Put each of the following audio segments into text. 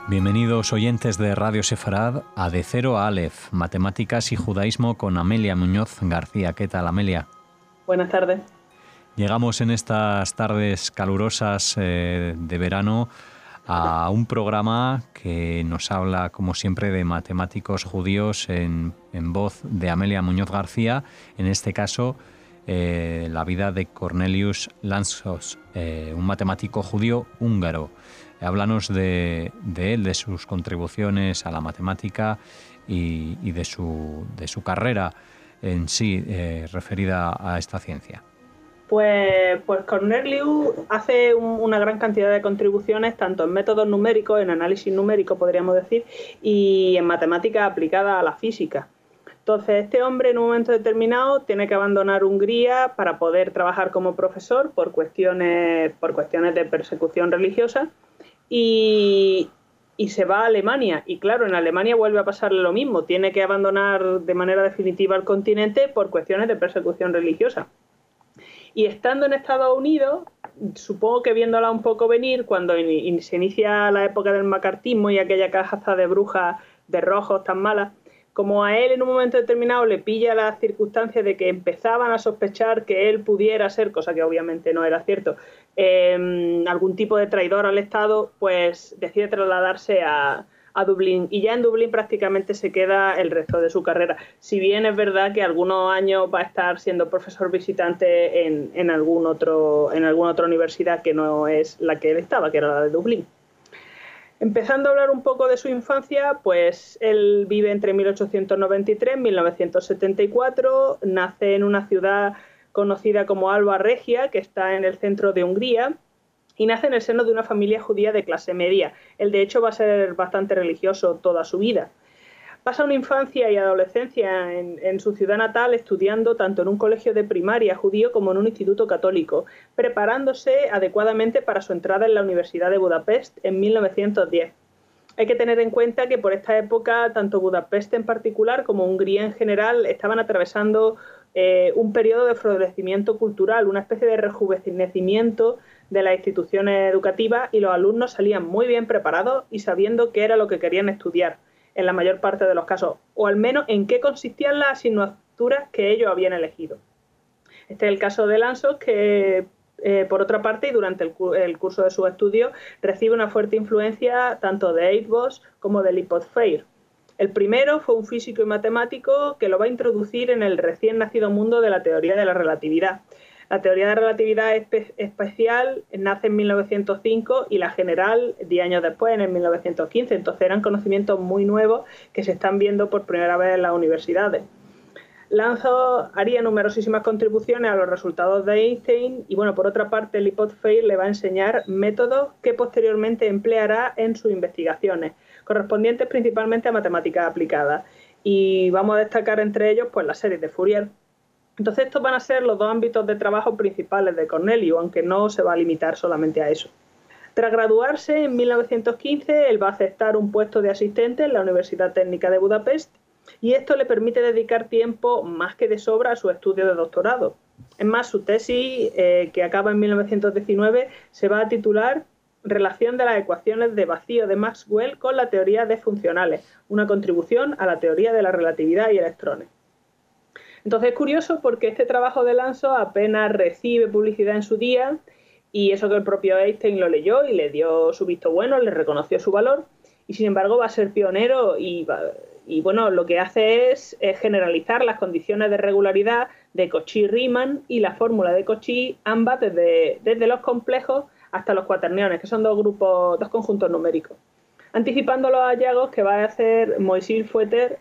Bienvenidos oyentes de Radio Sefarad a De Cero a Aleph, Matemáticas y Judaísmo con Amelia Muñoz García. ¿Qué tal, Amelia? Buenas tardes. Llegamos en estas tardes calurosas de verano a un programa que nos habla, como siempre, de matemáticos judíos en voz de Amelia Muñoz García, en este caso la vida de Cornelius Lanczos, un matemático judío húngaro. Háblanos de él, de sus contribuciones a la matemática y de su carrera en sí referida a esta ciencia. Pues Cornelius hace una gran cantidad de contribuciones, tanto en métodos numéricos, en análisis numérico, podríamos decir, y en matemática aplicada a la física. Entonces, este hombre en un momento determinado tiene que abandonar Hungría para poder trabajar como profesor por cuestiones de persecución religiosa y se va a Alemania. Y claro, en Alemania vuelve a pasarle lo mismo, tiene que abandonar de manera definitiva el continente por cuestiones de persecución religiosa. Y estando en Estados Unidos, supongo que viéndola un poco venir, cuando se inicia la época del macartismo y aquella caza de brujas de rojos tan malas, como a él en un momento determinado le pilla la circunstancia de que empezaban a sospechar que él pudiera ser, cosa que obviamente no era cierto, algún tipo de traidor al Estado, pues decide trasladarse a Dublín, y ya en Dublín prácticamente se queda el resto de su carrera. Si bien es verdad que algunos años va a estar siendo profesor visitante en alguna otra universidad que no es la que él estaba, que era la de Dublín. Empezando a hablar un poco de su infancia, pues él vive entre 1893 y 1974, nace en una ciudad conocida como Alba Regia, que está en el centro de Hungría, y nace en el seno de una familia judía de clase media. Él, de hecho, va a ser bastante religioso toda su vida. Pasa una infancia y adolescencia en su ciudad natal estudiando tanto en un colegio de primaria judío como en un instituto católico, preparándose adecuadamente para su entrada en la Universidad de Budapest en 1910. Hay que tener en cuenta que por esta época, tanto Budapest en particular como Hungría en general estaban atravesando un periodo de florecimiento cultural, una especie de rejuvenecimiento de las instituciones educativas, y los alumnos salían muy bien preparados y sabiendo qué era lo que querían estudiar, en la mayor parte de los casos, o al menos en qué consistían las asignaturas que ellos habían elegido. Este es el caso de Lanczos, que por otra parte, y durante el curso de sus estudios, recibe una fuerte influencia tanto de Eötvös como de Lipót Freyr. El primero fue un físico y matemático que lo va a introducir en el recién nacido mundo de la teoría de la relatividad. La teoría de relatividad especial nace en 1905 y la general 10 años después, en el 1915. Entonces eran conocimientos muy nuevos que se están viendo por primera vez en las universidades. Lanczos haría numerosísimas contribuciones a los resultados de Einstein y, bueno, por otra parte, Lipót Freyr le va a enseñar métodos que posteriormente empleará en sus investigaciones, correspondientes principalmente a matemáticas aplicadas. Y vamos a destacar entre ellos pues las series de Fourier. Entonces estos van a ser los dos ámbitos de trabajo principales de Cornelius, aunque no se va a limitar solamente a eso. Tras graduarse en 1915, él va a aceptar un puesto de asistente en la Universidad Técnica de Budapest, y esto le permite dedicar tiempo más que de sobra a su estudio de doctorado. Es más, su tesis, que acaba en 1919, se va a titular Relación de las ecuaciones de vacío de Maxwell con la teoría de funcionales, una contribución a la teoría de la relatividad y electrones. Entonces es curioso porque este trabajo de Lanczos apenas recibe publicidad en su día, y eso que el propio Einstein lo leyó y le dio su visto bueno, le reconoció su valor, y sin embargo va a ser pionero y bueno, lo que hace es generalizar las condiciones de regularidad de Cauchy-Riemann y la fórmula de Cauchy, ambas desde los complejos hasta los cuaterniones, que son dos conjuntos numéricos, anticipando los hallazgos que va a hacer Moisés Fouetter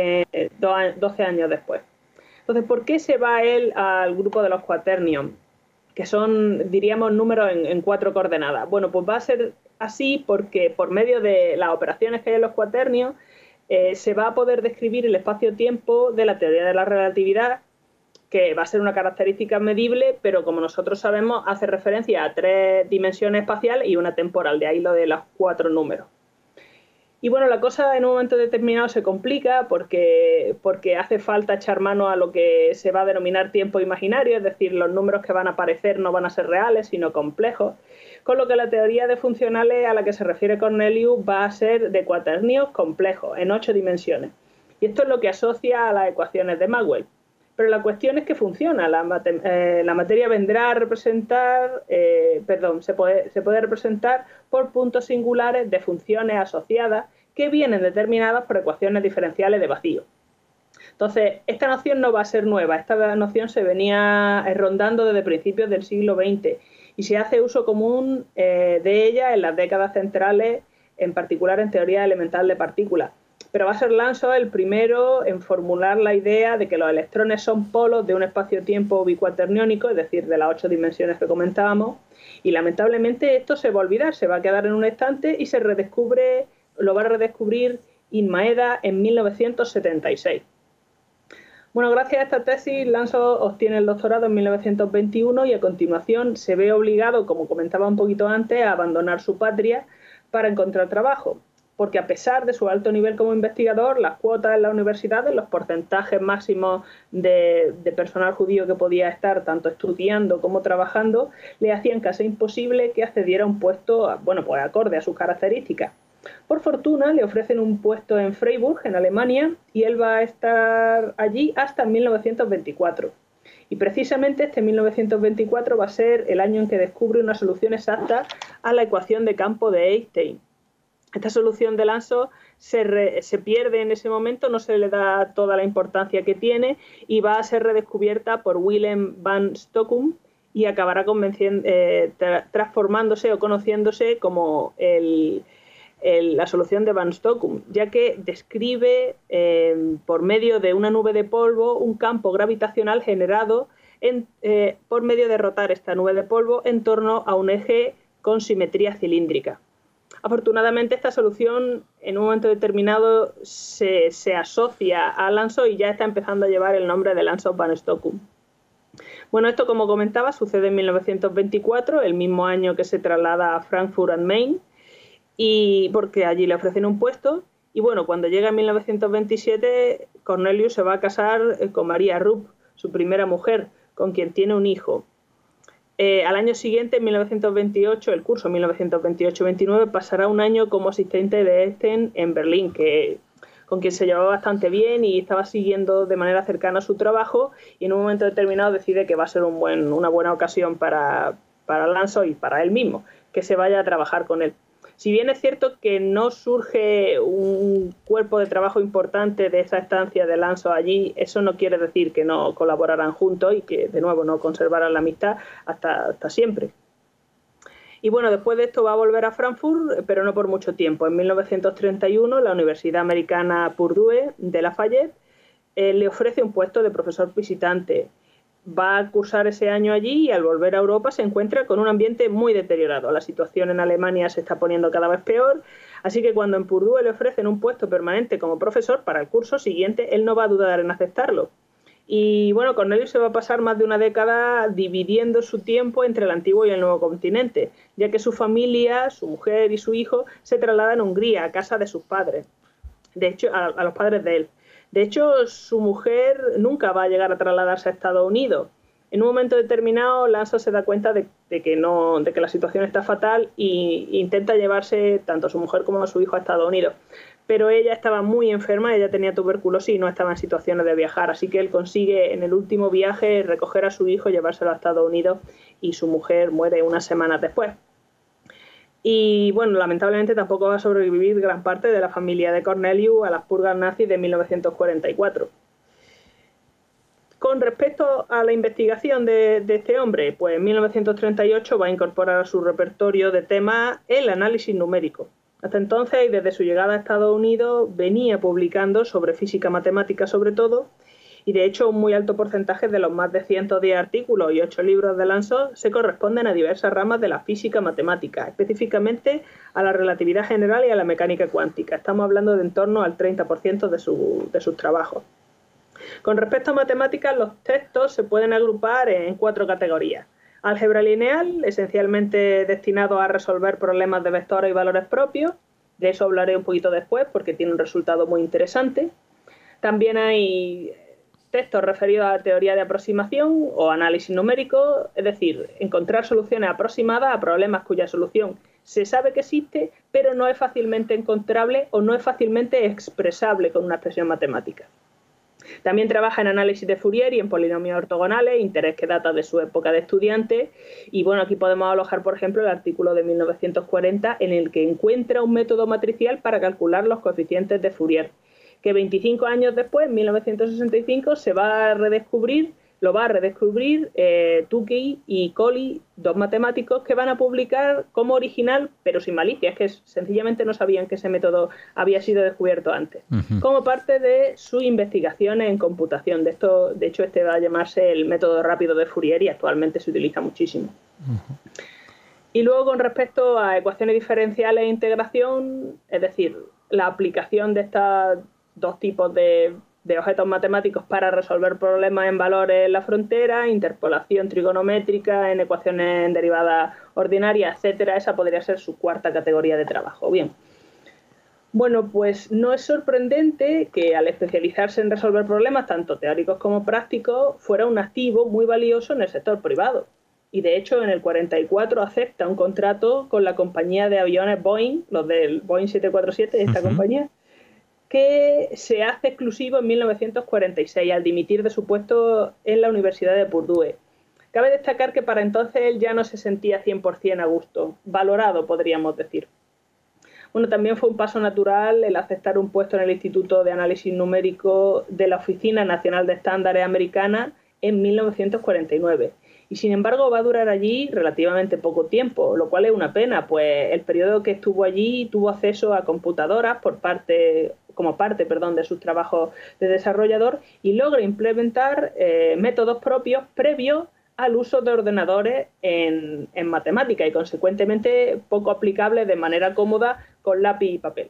12 años después. Entonces, ¿por qué se va él al grupo de los cuaternios, que son, diríamos, números en 4 coordenadas? Bueno, pues va a ser así porque por medio de las operaciones que hay en los cuaternios se va a poder describir el espacio-tiempo de la teoría de la relatividad, que va a ser una característica medible, pero como nosotros sabemos, hace referencia a 3 dimensiones espaciales y una temporal, de ahí lo de los 4 números. Y bueno, la cosa en un momento determinado se complica porque hace falta echar mano a lo que se va a denominar tiempo imaginario, es decir, los números que van a aparecer no van a ser reales, sino complejos, con lo que la teoría de funcionales a la que se refiere Cornelius va a ser de cuaternios complejos, en 8 dimensiones. Y esto es lo que asocia a las ecuaciones de Maxwell. Pero la cuestión es que funciona. La materia vendrá a representar, se puede representar por puntos singulares de funciones asociadas que vienen determinadas por ecuaciones diferenciales de vacío. Entonces, esta noción no va a ser nueva. Esta noción se venía rondando desde principios del siglo XX y se hace uso común de ella en las décadas centrales, en particular en teoría elemental de partículas. Pero va a ser Lanczos el primero en formular la idea de que los electrones son polos de un espacio-tiempo bicuaterniónico, es decir, de las 8 dimensiones que comentábamos, y lamentablemente esto se va a olvidar, se va a quedar en un estante y lo va a redescubrir Maeda en 1976. Bueno, gracias a esta tesis, Lanczos obtiene el doctorado en 1921 y a continuación se ve obligado, como comentaba un poquito antes, a abandonar su patria para encontrar trabajo. Porque a pesar de su alto nivel como investigador, las cuotas en las universidades, los porcentajes máximos de personal judío que podía estar tanto estudiando como trabajando, le hacían casi imposible que accediera a un puesto, bueno, pues acorde a sus características. Por fortuna, le ofrecen un puesto en Freiburg, en Alemania, y él va a estar allí hasta 1924. Y precisamente este 1924 va a ser el año en que descubre una solución exacta a la ecuación de campo de Einstein. Esta solución de Lanczos se pierde en ese momento, no se le da toda la importancia que tiene y va a ser redescubierta por Willem van Stockum y acabará transformándose o conociéndose como la solución de van Stockum, ya que describe por medio de una nube de polvo un campo gravitacional generado por medio de rotar esta nube de polvo en torno a un eje con simetría cilíndrica. Afortunadamente, esta solución en un momento determinado se asocia a Lanczos y ya está empezando a llevar el nombre de Lanczos-van Stockum. Bueno, esto, como comentaba, sucede en 1924, el mismo año que se traslada a Frankfurt am Main, y porque allí le ofrecen un puesto. Y bueno, cuando llega en 1927, Cornelius se va a casar con María Rupp, su primera mujer, con quien tiene un hijo. Al año siguiente, en 1928, el curso 1928-29, pasará un año como asistente de Einstein en Berlín, con quien se llevaba bastante bien y estaba siguiendo de manera cercana su trabajo, y en un momento determinado decide que va a ser una buena ocasión para Lanczos y para él mismo, que se vaya a trabajar con él. Si bien es cierto que no surge un cuerpo de trabajo importante de esa estancia de Lanczos allí, eso no quiere decir que no colaboraran juntos y que, de nuevo, no conservaran la amistad hasta siempre. Y bueno, después de esto va a volver a Frankfurt, pero no por mucho tiempo. En 1931, la Universidad Americana Purdue de Lafayette le ofrece un puesto de profesor visitante. Va a cursar ese año allí y al volver a Europa se encuentra con un ambiente muy deteriorado. La situación en Alemania se está poniendo cada vez peor, así que cuando en Purdue le ofrecen un puesto permanente como profesor para el curso siguiente, él no va a dudar en aceptarlo. Y bueno, Cornelius se va a pasar más de una década dividiendo su tiempo entre el antiguo y el nuevo continente, ya que su familia, su mujer y su hijo se trasladan a Hungría, a casa de sus padres, de hecho a los padres de él. De hecho, su mujer nunca va a llegar a trasladarse a Estados Unidos. En un momento determinado, Lanczos se da cuenta de que la situación está fatal e intenta llevarse tanto a su mujer como a su hijo a Estados Unidos. Pero ella estaba muy enferma, ella tenía tuberculosis y no estaba en situaciones de viajar. Así que él consigue en el último viaje recoger a su hijo, llevárselo a Estados Unidos, y su mujer muere unas semanas después. Y bueno, lamentablemente tampoco va a sobrevivir gran parte de la familia de Cornelius a las purgas nazis de 1944. Con respecto a la investigación de este hombre, pues en 1938 va a incorporar a su repertorio de temas el análisis numérico. Hasta entonces, y desde su llegada a Estados Unidos, venía publicando sobre física matemática sobre todo, y de hecho un muy alto porcentaje de los más de 110 artículos y 8 libros de Lanczos se corresponden a diversas ramas de la física matemática, específicamente a la relatividad general y a la mecánica cuántica. Estamos hablando de en torno al 30% de sus trabajos. Con respecto a matemáticas, los textos se pueden agrupar en 4 categorías. Álgebra lineal, esencialmente destinado a resolver problemas de vectores y valores propios. De eso hablaré un poquito después porque tiene un resultado muy interesante. También hay textos referidos a la teoría de aproximación o análisis numérico, es decir, encontrar soluciones aproximadas a problemas cuya solución se sabe que existe, pero no es fácilmente encontrable o no es fácilmente expresable con una expresión matemática. También trabaja en análisis de Fourier y en polinomios ortogonales, interés que data de su época de estudiante. Y bueno, aquí podemos alojar, por ejemplo, el artículo de 1940 en el que encuentra un método matricial para calcular los coeficientes de Fourier, que 25 años después, en 1965, lo va a redescubrir Tukey y Coley, dos matemáticos que van a publicar como original, pero sin malicia, es que sencillamente no sabían que ese método había sido descubierto antes, como parte de sus investigaciones en computación. De hecho, este va a llamarse el método rápido de Fourier y actualmente se utiliza muchísimo. Y luego, con respecto a ecuaciones diferenciales e integración, es decir, la aplicación de estos dos tipos de objetos matemáticos para resolver problemas en valores en la frontera, interpolación trigonométrica en ecuaciones en derivadas ordinarias, etcétera. Esa podría ser su cuarta categoría de trabajo. Bien. Bueno, pues no es sorprendente que al especializarse en resolver problemas tanto teóricos como prácticos fuera un activo muy valioso en el sector privado. Y de hecho en el 44 acepta un contrato con la compañía de aviones Boeing, los del Boeing 747, esta compañía, que se hace exclusivo en 1946 al dimitir de su puesto en la Universidad de Purdue. Cabe destacar que para entonces él ya no se sentía 100% a gusto, valorado podríamos decir. Bueno, también fue un paso natural el aceptar un puesto en el Instituto de Análisis Numérico de la Oficina Nacional de Estándares Americana en 1949. Y sin embargo va a durar allí relativamente poco tiempo, lo cual es una pena, pues el periodo que estuvo allí tuvo acceso a computadoras como parte de sus trabajos de desarrollador y logra implementar métodos propios previos al uso de ordenadores en matemática y consecuentemente poco aplicables de manera cómoda con lápiz y papel.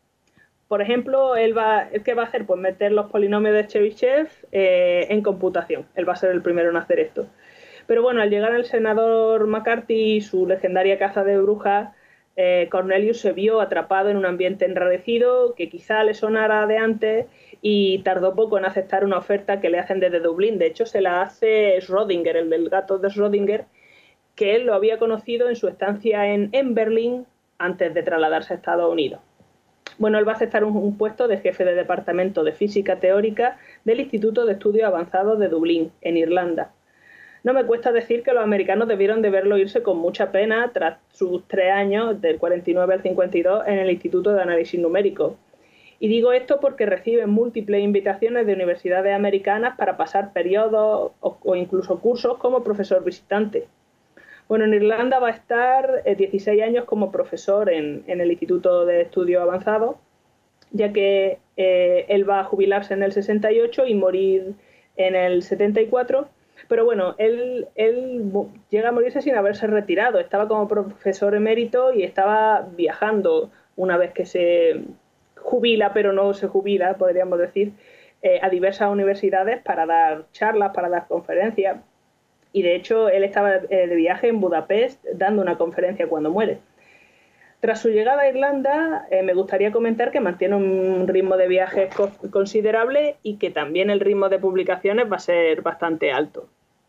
Por ejemplo, ¿qué va a hacer? Pues meter los polinomios de Chebyshev en computación. Él va a ser el primero en hacer esto. Pero bueno, al llegar el senador McCarthy y su legendaria caza de brujas, Cornelius se vio atrapado en un ambiente enrarecido que quizá le sonara de antes y tardó poco en aceptar una oferta que le hacen desde Dublín. De hecho, se la hace Schrödinger, el del gato de Schrödinger, que él lo había conocido en su estancia en Berlín antes de trasladarse a Estados Unidos. Bueno, él va a aceptar un puesto de jefe de departamento de física teórica del Instituto de Estudios Avanzados de Dublín, en Irlanda. No me cuesta decir que los americanos debieron de verlo irse con mucha pena tras sus 3 años, del 49 al 52, en el Instituto de Análisis Numérico. Y digo esto porque reciben múltiples invitaciones de universidades americanas para pasar periodos o incluso cursos como profesor visitante. Bueno, en Irlanda va a estar 16 años como profesor en el Instituto de Estudios Avanzados, ya que él va a jubilarse en el 68 y morir en el 74. Pero bueno, él llega a morirse sin haberse retirado. Estaba como profesor emérito y estaba viajando una vez que se jubila, pero no se jubila, podríamos decir, a diversas universidades para dar charlas, para dar conferencias. Y de hecho, él estaba de viaje en Budapest dando una conferencia cuando muere. Tras su llegada a Irlanda, me gustaría comentar que mantiene un ritmo de viajes considerable y que también el ritmo de publicaciones va a ser bastante alto.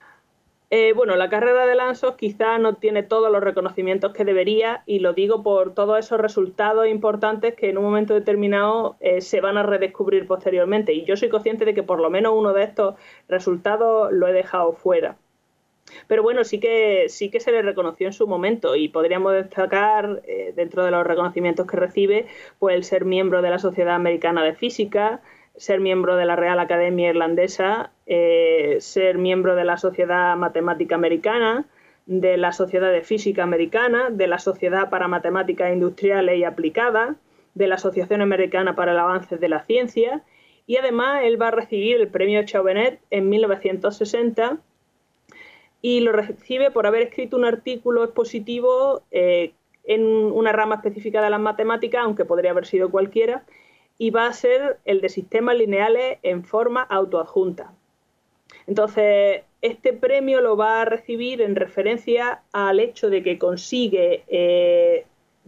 Bueno, la carrera de Lanczos quizá no tiene todos los reconocimientos que debería y lo digo por todos esos resultados importantes que en un momento determinado se van a redescubrir posteriormente. Y yo soy consciente de que por lo menos uno de estos resultados lo he dejado fuera. Pero bueno, sí que se le reconoció en su momento y podríamos destacar, dentro de los reconocimientos que recibe, pues el ser miembro de la Sociedad Americana de Física, ser miembro de la Real Academia Irlandesa, ser miembro de la Sociedad Matemática Americana, de la Sociedad de Física Americana, de la Sociedad para Matemáticas Industriales y Aplicadas, de la Asociación Americana para el Avance de la Ciencia y además él va a recibir el premio Chauvenet en 1960 y lo recibe por haber escrito un artículo expositivo en una rama específica de las matemáticas, aunque podría haber sido cualquiera, y va a ser el de sistemas lineales en forma autoadjunta. Entonces, este premio lo va a recibir en referencia al hecho de que consigue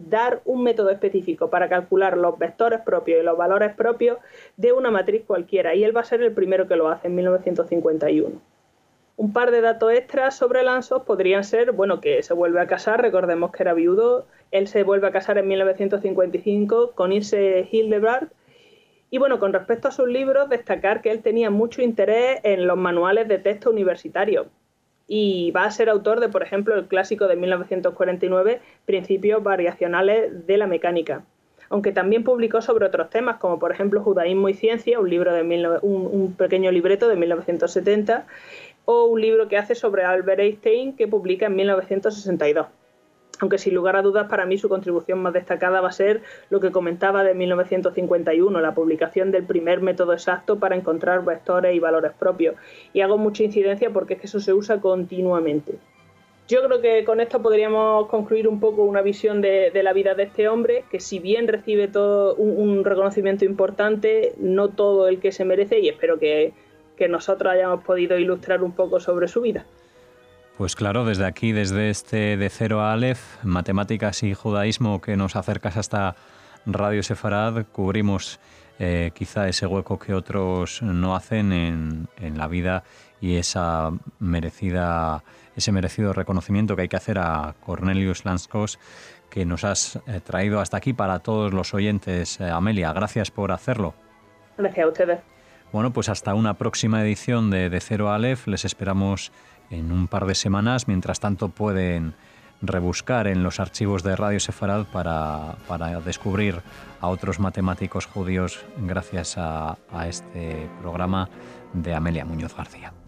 dar un método específico para calcular los vectores propios y los valores propios de una matriz cualquiera, y él va a ser el primero que lo hace en 1951. Un par de datos extras sobre Lanczos podrían ser, bueno, que se vuelve a casar, recordemos que era viudo, él se vuelve a casar en 1955 con Ilse Hildebrandt. Y bueno, con respecto a sus libros, destacar que él tenía mucho interés en los manuales de texto universitarios y va a ser autor de, por ejemplo, el clásico de 1949, Principios variacionales de la mecánica. Aunque también publicó sobre otros temas, como por ejemplo Judaísmo y ciencia, un pequeño libreto de 1970, o un libro que hace sobre Albert Einstein, que publica en 1962. Aunque sin lugar a dudas para mí su contribución más destacada va a ser lo que comentaba de 1951, la publicación del primer método exacto para encontrar vectores y valores propios. Y hago mucha incidencia porque es que eso se usa continuamente. Yo creo que con esto podríamos concluir un poco una visión de la vida de este hombre, que si bien recibe todo un reconocimiento importante, no todo el que se merece, y espero que nosotros hayamos podido ilustrar un poco sobre su vida. Pues claro, desde aquí, desde este De Cero a Aleph, matemáticas y judaísmo, que nos acercas hasta Radio Sefarad, cubrimos quizá ese hueco que otros no hacen en la vida y ese merecido reconocimiento que hay que hacer a Cornelius Lanczos, que nos has traído hasta aquí para todos los oyentes. Amelia, gracias por hacerlo. Gracias a ustedes. Bueno, pues hasta una próxima edición de Cero a Aleph. Les esperamos en un par de semanas. Mientras tanto, pueden rebuscar en los archivos de Radio Sefarad para descubrir a otros matemáticos judíos gracias a este programa de Amelia Muñoz García.